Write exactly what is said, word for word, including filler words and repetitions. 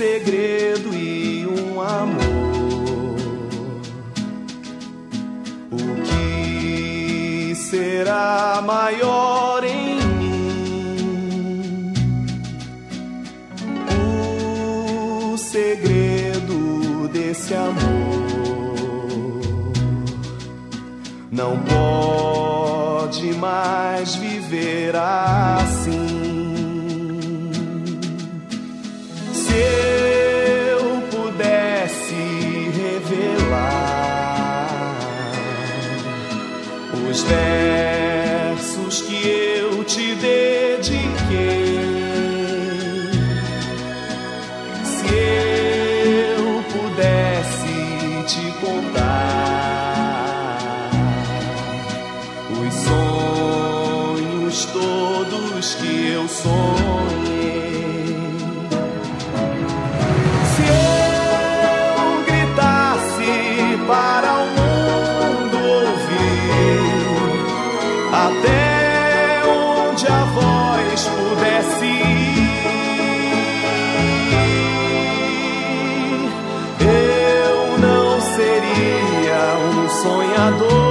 segredo e um amor. O que será maior em mim? O segredo desse amor não pode mais viver assim. Se eu pudesse revelar os versos que eu te dediquei, se eu pudesse te contar os sonhos todos que eu sonhei, se eu gritasse para o mundo ouvir, até onde a voz pudesse ir, eu não seria um sonhador.